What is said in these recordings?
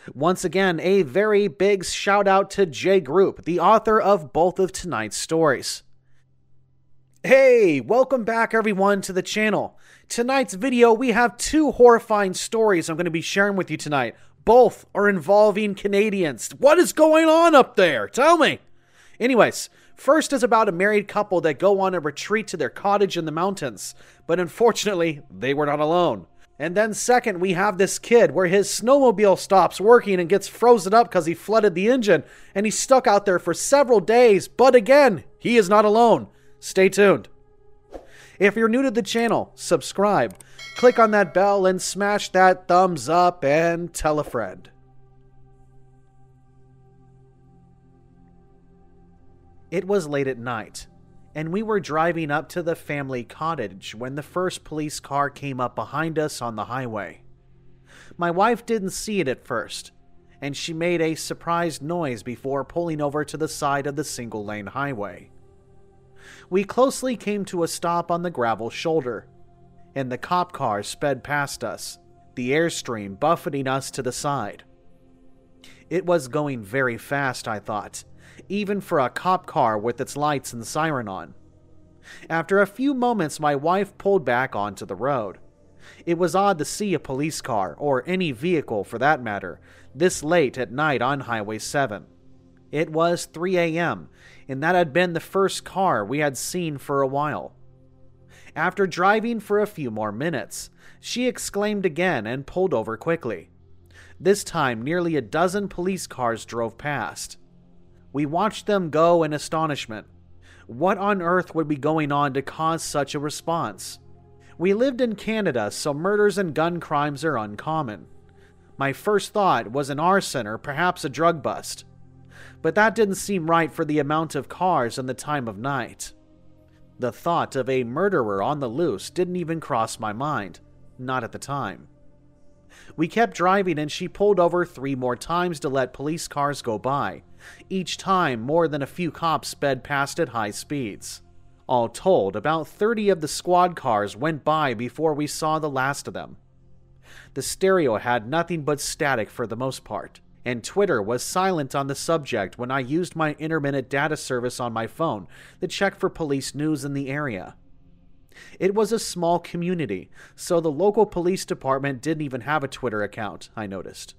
Once again, a very big shout out to Jay Group, the author of both of tonight's stories. Hey, welcome back everyone to the channel. Tonight's video, we have two horrifying stories I'm going to be sharing with you tonight. Both are involving Canadians. What is going on up there? Tell me. Anyways, first is about a married couple that go on a retreat to their cottage in the mountains, but unfortunately, they were not alone. And then second, we have this kid where his snowmobile stops working and gets frozen up because he flooded the engine, and he's stuck out there for several days, but again, he is not alone. Stay tuned. If you're new to the channel, subscribe, click on that bell, and smash that thumbs up and tell a friend. It was late at night, and we were driving up to the family cottage when the first police car came up behind us on the highway. My wife didn't see it at first, and she made a surprised noise before pulling over to the side of the single-lane highway. We closely came to a stop on the gravel shoulder, and the cop car sped past us, the airstream buffeting us to the side. It was going very fast, I thought, even for a cop car with its lights and siren on. After a few moments, my wife pulled back onto the road. It was odd to see a police car, or any vehicle for that matter, this late at night on Highway 7. It was 3 a.m., and that had been the first car we had seen for a while. After driving for a few more minutes, she exclaimed again and pulled over quickly. This time, nearly a dozen police cars drove past. We watched them go in astonishment. What on earth would be going on to cause such a response? We lived in Canada, so murders and gun crimes are uncommon. My first thought was an arson or perhaps a drug bust. But that didn't seem right for the amount of cars and the time of night. The thought of a murderer on the loose didn't even cross my mind, not at the time. We kept driving and she pulled over 3 more times to let police cars go by. Each time, more than a few cops sped past at high speeds. All told, about 30 of the squad cars went by before we saw the last of them. The stereo had nothing but static for the most part, and Twitter was silent on the subject when I used my intermittent data service on my phone to check for police news in the area. It was a small community, so the local police department didn't even have a Twitter account, I noticed.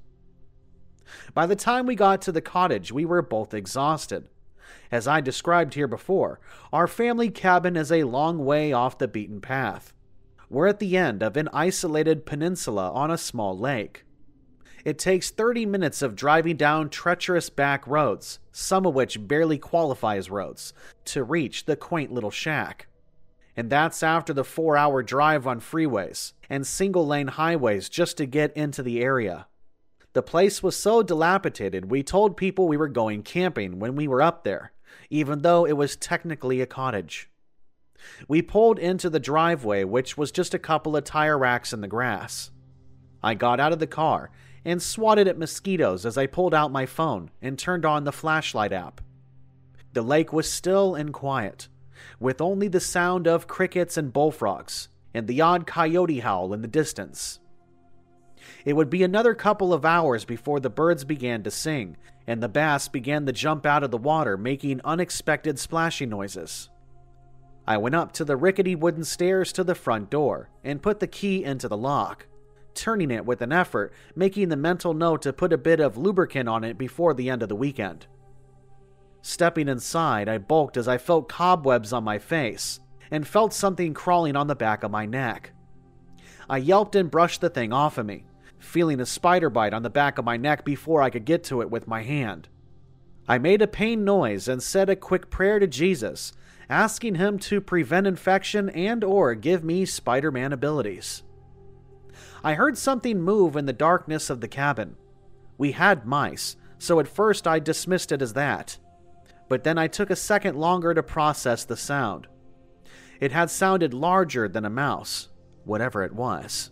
By the time we got to the cottage, we were both exhausted. As I described here before, our family cabin is a long way off the beaten path. We're at the end of an isolated peninsula on a small lake. It takes 30 minutes of driving down treacherous back roads, some of which barely qualify as roads, to reach the quaint little shack. And that's after the 4-hour drive on freeways and single-lane highways just to get into the area. The place was so dilapidated, we told people we were going camping when we were up there, even though it was technically a cottage. We pulled into the driveway, which was just a couple of tire racks in the grass. I got out of the car and swatted at mosquitoes as I pulled out my phone and turned on the flashlight app. The lake was still and quiet, with only the sound of crickets and bullfrogs, and the odd coyote howl in the distance. It would be another couple of hours before the birds began to sing, and the bass began to jump out of the water, making unexpected splashing noises. I went up to the rickety wooden stairs to the front door, and put the key into the lock, turning it with an effort, making the mental note to put a bit of lubricant on it before the end of the weekend. Stepping inside, I bulked as I felt cobwebs on my face, and felt something crawling on the back of my neck. I yelped and brushed the thing off of me, feeling a spider bite on the back of my neck before I could get to it with my hand. I made a pain noise and said a quick prayer to Jesus, asking him to prevent infection and/or give me Spider-Man abilities. I heard something move in the darkness of the cabin. We had mice, so at first I dismissed it as that. But then I took a second longer to process the sound. It had sounded larger than a mouse, whatever it was.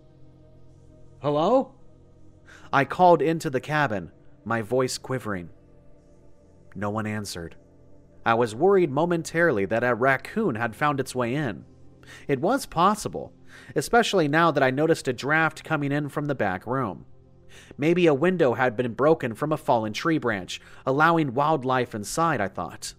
"Hello?" I called into the cabin, my voice quivering. No one answered. I was worried momentarily that a raccoon had found its way in. It was possible, especially now that I noticed a draft coming in from the back room. Maybe a window had been broken from a fallen tree branch, allowing wildlife inside, I thought.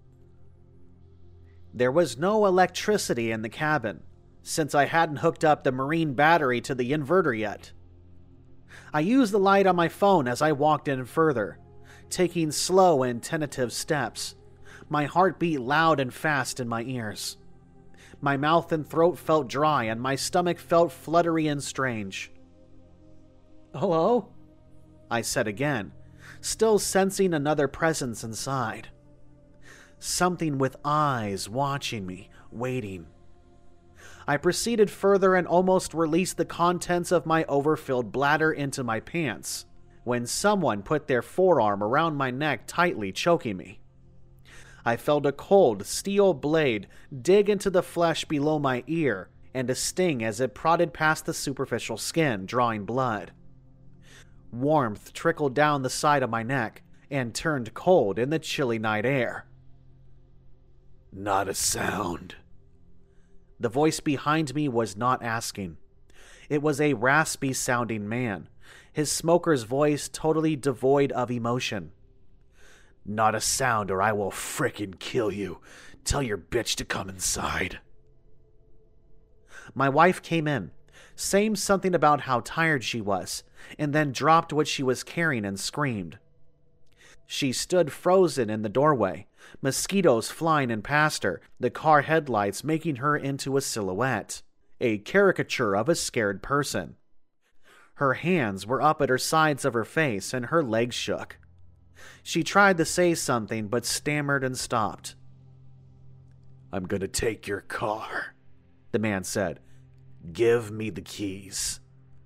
There was no electricity in the cabin, since I hadn't hooked up the marine battery to the inverter yet. I used the light on my phone as I walked in further, taking slow and tentative steps, my heart beat loud and fast in my ears. My mouth and throat felt dry, and my stomach felt fluttery and strange. "Hello?" I said again, still sensing another presence inside. Something with eyes watching me, waiting. I proceeded further and almost released the contents of my overfilled bladder into my pants, when someone put their forearm around my neck, tightly choking me. I felt a cold, steel blade dig into the flesh below my ear, and a sting as it prodded past the superficial skin, drawing blood. Warmth trickled down the side of my neck and turned cold in the chilly night air. "Not a sound." The voice behind me was not asking. It was a raspy-sounding man, his smoker's voice totally devoid of emotion. "Not a sound or I will frickin' kill you. Tell your bitch to come inside." My wife came in, saying something about how tired she was, and then dropped what she was carrying and screamed. She stood frozen in the doorway, mosquitoes flying in past her, the car headlights making her into a silhouette, a caricature of a scared person. Her hands were up at her sides of her face, and her legs shook. She tried to say something, but stammered and stopped. "I'm gonna take your car," the man said. "Give me the keys."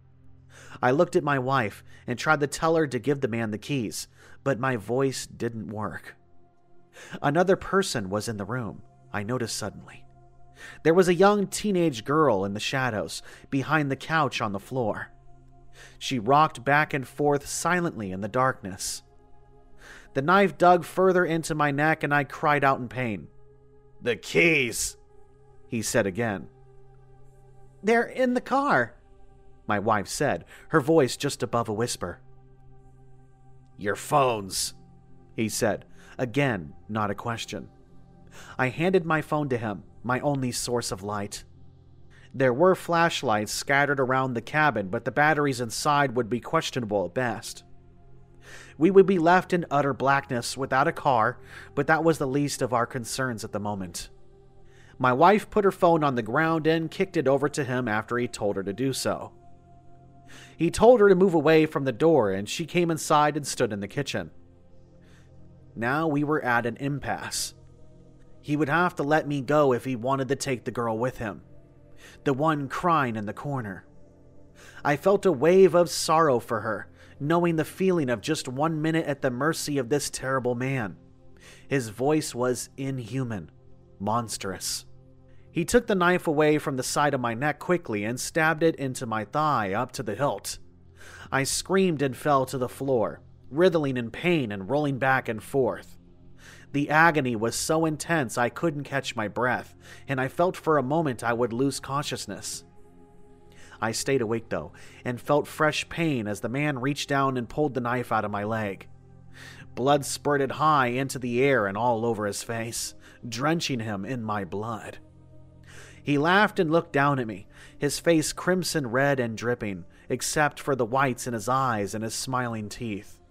I looked at my wife and tried to tell her to give the man the keys, but my voice didn't work. Another person was in the room, I noticed suddenly. There was a young teenage girl in the shadows, behind the couch on the floor. She rocked back and forth silently in the darkness. The knife dug further into my neck and I cried out in pain. "The keys," he said again. "They're in the car," my wife said, her voice just above a whisper. "Your phones," he said, again, not a question. I handed my phone to him, my only source of light. There were flashlights scattered around the cabin, but the batteries inside would be questionable at best. We would be left in utter blackness without a car, but that was the least of our concerns at the moment. My wife put her phone on the ground and kicked it over to him after he told her to do so. He told her to move away from the door, and she came inside and stood in the kitchen. Now we were at an impasse. He would have to let me go if he wanted to take the girl with him, the one crying in the corner. I felt a wave of sorrow for her, knowing the feeling of just 1 minute at the mercy of this terrible man. His voice was inhuman, monstrous. He took the knife away from the side of my neck quickly and stabbed it into my thigh up to the hilt. I screamed and fell to the floor, writhing in pain and rolling back and forth. The agony was so intense I couldn't catch my breath, and I felt for a moment I would lose consciousness. I stayed awake though, and felt fresh pain as the man reached down and pulled the knife out of my leg. Blood spurted high into the air and all over his face, drenching him in my blood. He laughed and looked down at me, his face crimson red and dripping, except for the whites in his eyes and his smiling teeth.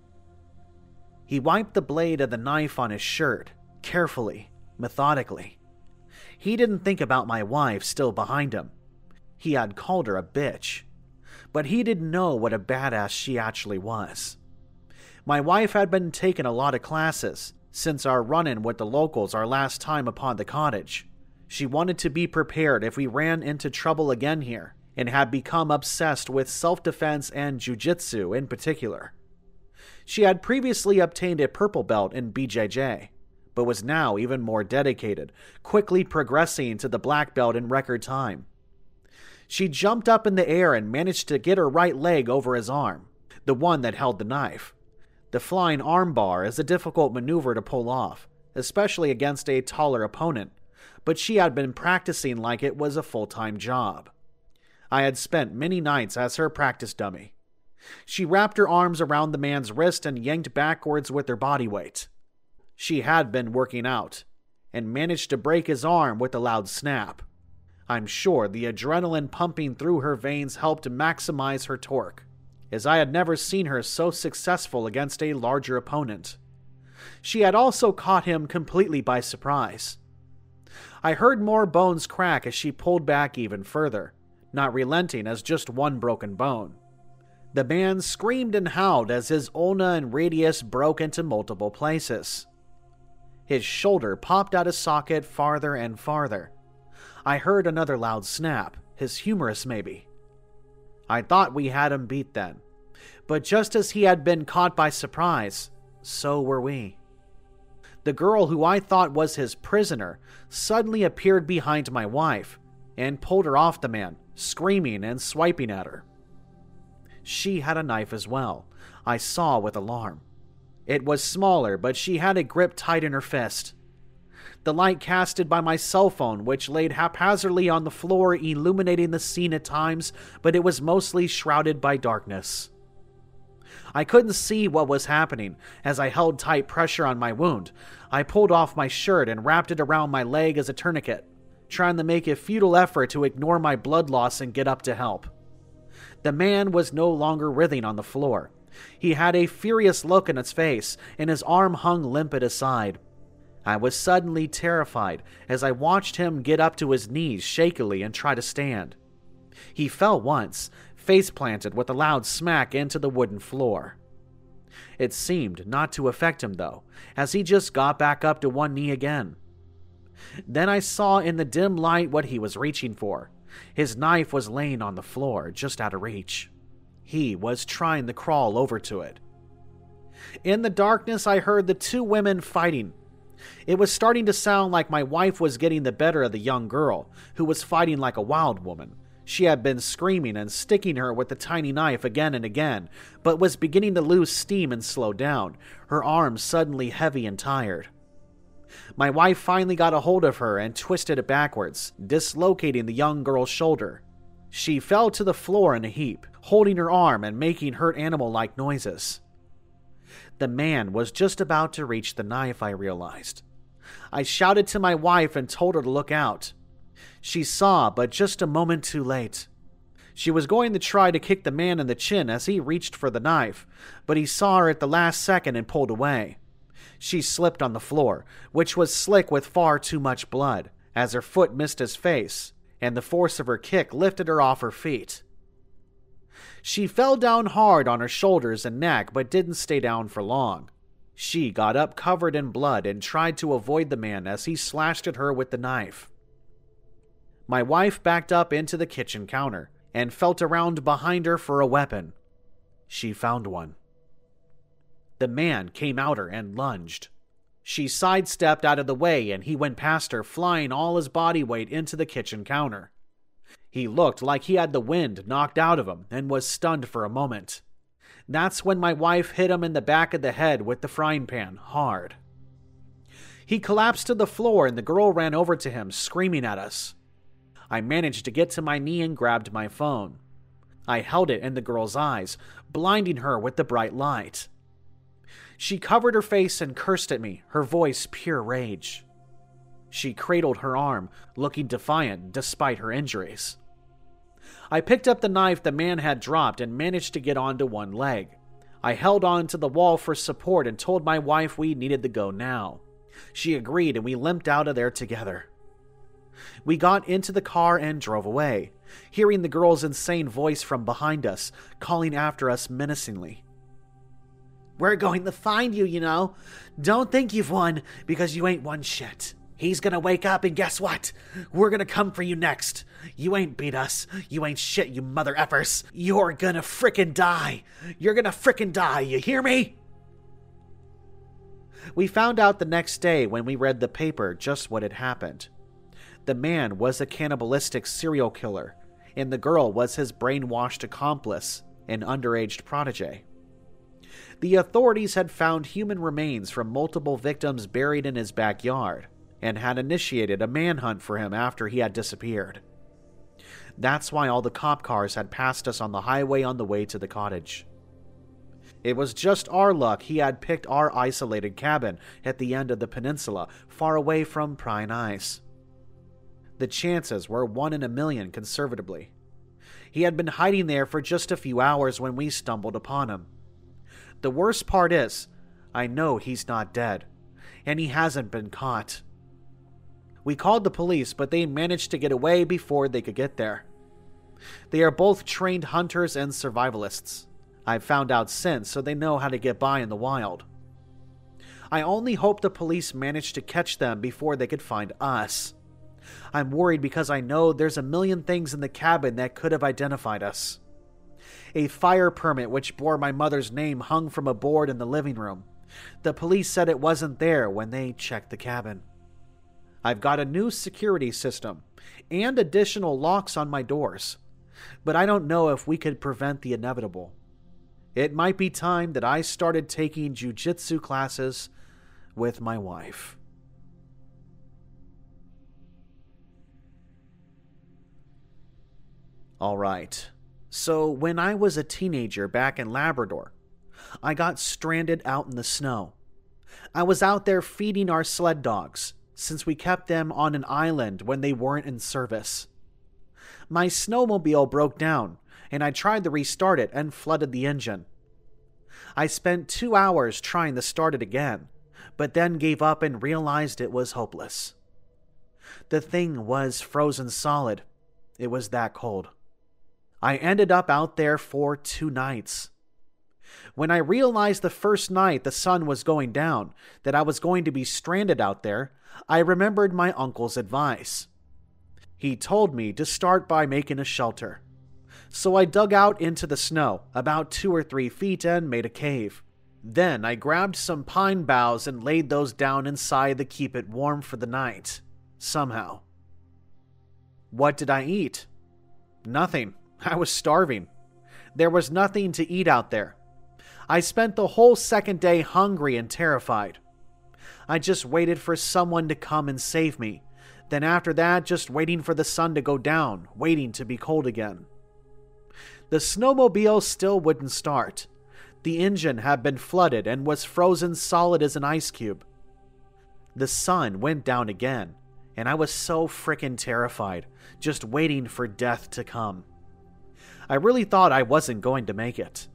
He wiped the blade of the knife on his shirt, carefully, methodically. He didn't think about my wife still behind him. He had called her a bitch, but he didn't know what a badass she actually was. My wife had been taking a lot of classes since our run-in with the locals our last time upon the cottage. She wanted to be prepared if we ran into trouble again here, and had become obsessed with self-defense and jiu-jitsu in particular. She had previously obtained a purple belt in BJJ, but was now even more dedicated, quickly progressing to the black belt in record time. She jumped up in the air and managed to get her right leg over his arm, the one that held the knife. The flying armbar is a difficult maneuver to pull off, especially against a taller opponent, but she had been practicing like it was a full-time job. I had spent many nights as her practice dummy. She wrapped her arms around the man's wrist and yanked backwards with her body weight. She had been working out, and managed to break his arm with a loud snap. I'm sure the adrenaline pumping through her veins helped maximize her torque, as I had never seen her so successful against a larger opponent. She had also caught him completely by surprise. I heard more bones crack as she pulled back even further, not relenting as just one broken bone. The man screamed and howled as his ulna and radius broke into multiple places. His shoulder popped out of socket farther and farther. I heard another loud snap, his humerus maybe. I thought we had him beat then, but just as he had been caught by surprise, so were we. The girl who I thought was his prisoner suddenly appeared behind my wife and pulled her off the man, screaming and swiping at her. She had a knife as well, I saw with alarm. It was smaller, but she had it gripped tight in her fist. The light casted by my cell phone, which laid haphazardly on the floor, illuminating the scene at times, but it was mostly shrouded by darkness. I couldn't see what was happening as I held tight pressure on my wound. I pulled off my shirt and wrapped it around my leg as a tourniquet, trying to make a futile effort to ignore my blood loss and get up to help. The man was no longer writhing on the floor. He had a furious look in his face, and his arm hung limp at his side. I was suddenly terrified as I watched him get up to his knees shakily and try to stand. He fell once, face planted with a loud smack into the wooden floor. It seemed not to affect him, though, as he just got back up to one knee again. Then I saw in the dim light what he was reaching for. His knife was laying on the floor, just out of reach. He was trying to crawl over to it. In the darkness, I heard the two women fighting. It was starting to sound like my wife was getting the better of the young girl, who was fighting like a wild woman. She had been screaming and sticking her with the tiny knife again and again, but was beginning to lose steam and slow down, her arms suddenly heavy and tired. My wife finally got a hold of her and twisted it backwards, dislocating the young girl's shoulder. She fell to the floor in a heap, holding her arm and making hurt animal-like noises. The man was just about to reach the knife, I realized. I shouted to my wife and told her to look out. She saw, but just a moment too late. She was going to try to kick the man in the chin as he reached for the knife, but he saw her at the last second and pulled away. She slipped on the floor, which was slick with far too much blood, as her foot missed his face, and the force of her kick lifted her off her feet. She fell down hard on her shoulders and neck, but didn't stay down for long. She got up covered in blood and tried to avoid the man as he slashed at her with the knife. My wife backed up into the kitchen counter and felt around behind her for a weapon. She found one. The man came at her and lunged. She sidestepped out of the way and he went past her, flying all his body weight into the kitchen counter. He looked like he had the wind knocked out of him and was stunned for a moment. That's when my wife hit him in the back of the head with the frying pan, hard. He collapsed to the floor and the girl ran over to him, screaming at us. I managed to get to my knee and grabbed my phone. I held it in the girl's eyes, blinding her with the bright light. She covered her face and cursed at me, her voice pure rage. She cradled her arm, looking defiant despite her injuries. I picked up the knife the man had dropped and managed to get onto one leg. I held on to the wall for support and told my wife we needed to go now. She agreed and we limped out of there together. We got into the car and drove away, hearing the girl's insane voice from behind us, calling after us menacingly. "We're going to find you, you know. Don't think you've won, because you ain't won shit. He's gonna wake up and guess what? We're gonna come for you next. You ain't beat us. You ain't shit, you mother effers. You're gonna frickin' die. You're gonna frickin' die, you hear me?" We found out the next day when we read the paper just what had happened. The man was a cannibalistic serial killer, and the girl was his brainwashed accomplice, an underage protege. The authorities had found human remains from multiple victims buried in his backyard, and had initiated a manhunt for him after he had disappeared. That's why all the cop cars had passed us on the highway on the way to the cottage. It was just our luck he had picked our isolated cabin at the end of the peninsula, far away from prying eyes. The chances were 1 in a million conservatively. He had been hiding there for just a few hours when we stumbled upon him. The worst part is, I know he's not dead, and he hasn't been caught. We called the police, but they managed to get away before they could get there. They are both trained hunters and survivalists. I've found out since, so they know how to get by in the wild. I only hope the police managed to catch them before they could find us. I'm worried because I know there's a million things in the cabin that could have identified us. A fire permit which bore my mother's name hung from a board in the living room. The police said it wasn't there when they checked the cabin. I've got a new security system and additional locks on my doors, but I don't know if we could prevent the inevitable. It might be time that I started taking jiu-jitsu classes with my wife. Alright, so when I was a teenager back in Labrador, I got stranded out in the snow. I was out there feeding our sled dogs, since we kept them on an island when they weren't in service. My snowmobile broke down, and I tried to restart it and flooded the engine. I spent 2 hours trying to start it again, but then gave up and realized it was hopeless. The thing was frozen solid. It was that cold. I ended up out there for 2 nights. When I realized the first night the sun was going down that I was going to be stranded out there, I remembered my uncle's advice. He told me to start by making a shelter. So I dug out into the snow, about 2 or 3 feet, and made a cave. Then I grabbed some pine boughs and laid those down inside to keep it warm for the night, somehow. What did I eat? Nothing. I was starving. There was nothing to eat out there. I spent the whole second day hungry and terrified. I just waited for someone to come and save me. Then after that, just waiting for the sun to go down, waiting to be cold again. The snowmobile still wouldn't start. The engine had been flooded and was frozen solid as an ice cube. The sun went down again, and I was so frickin' terrified, just waiting for death to come. I really thought I wasn't going to make it.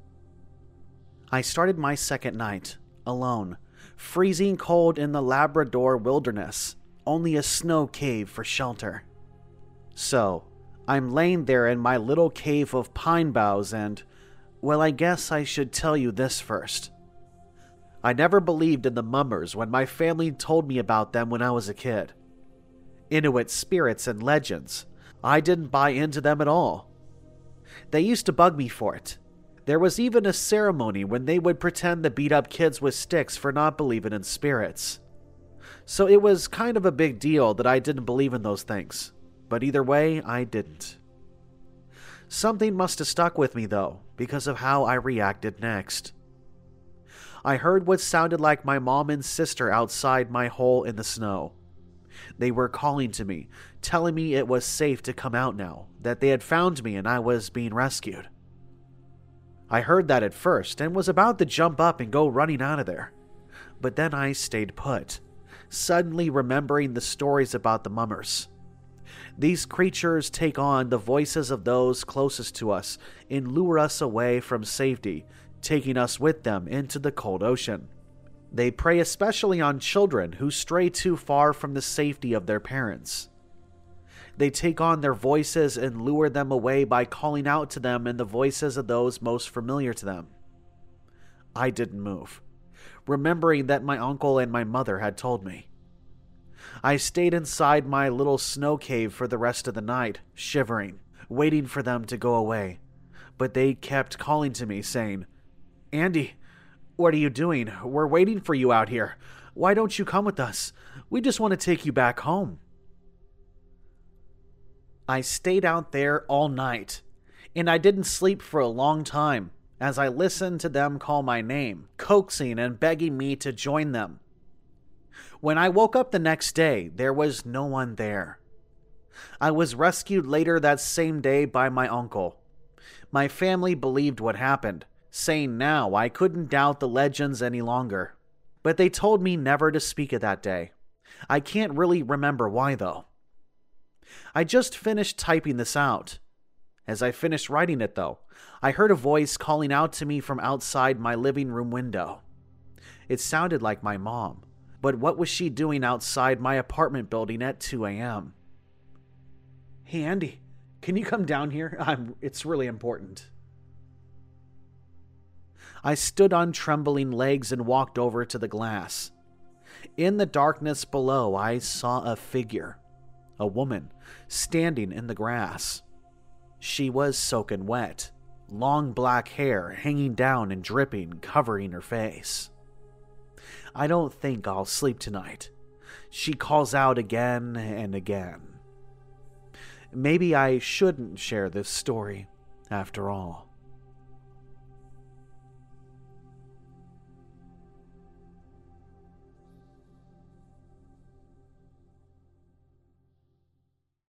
I started my second night, alone, freezing cold in the Labrador wilderness, only a snow cave for shelter. So, I'm laying there in my little cave of pine boughs and, well, I guess I should tell you this first. I never believed in the mummers when my family told me about them when I was a kid. Inuit spirits and legends. I didn't buy into them at all. They used to bug me for it. There was even a ceremony when they would pretend to beat up kids with sticks for not believing in spirits. So it was kind of a big deal that I didn't believe in those things. But either way, I didn't. Something must have stuck with me though, because of how I reacted next. I heard what sounded like my mom and sister outside my hole in the snow. They were calling to me, telling me it was safe to come out now, that they had found me and I was being rescued. I heard that at first and was about to jump up and go running out of there. But then I stayed put, suddenly remembering the stories about the mummers. These creatures take on the voices of those closest to us and lure us away from safety, taking us with them into the cold ocean. They prey especially on children who stray too far from the safety of their parents. They take on their voices and lure them away by calling out to them in the voices of those most familiar to them. I didn't move, remembering that my uncle and my mother had told me. I stayed inside my little snow cave for the rest of the night, shivering, waiting for them to go away. But they kept calling to me, saying, "Andy, what are you doing? We're waiting for you out here. Why don't you come with us? We just want to take you back home." I stayed out there all night, and I didn't sleep for a long time as I listened to them call my name, coaxing and begging me to join them. When I woke up the next day, there was no one there. I was rescued later that same day by my uncle. My family believed what happened, Saying now, I couldn't doubt the legends any longer. But they told me never to speak of that day. I can't really remember why, though. I just finished typing this out. As I finished writing it, though, I heard a voice calling out to me from outside my living room window. It sounded like my mom, but what was she doing outside my apartment building at 2 a.m.? "Hey, Andy, can you come down here? It's really important." I stood on trembling legs and walked over to the glass. In the darkness below, I saw a figure, a woman, standing in the grass. She was soaking wet, long black hair hanging down and dripping, covering her face. "I don't think I'll sleep tonight," she calls out again and again. Maybe I shouldn't share this story, after all.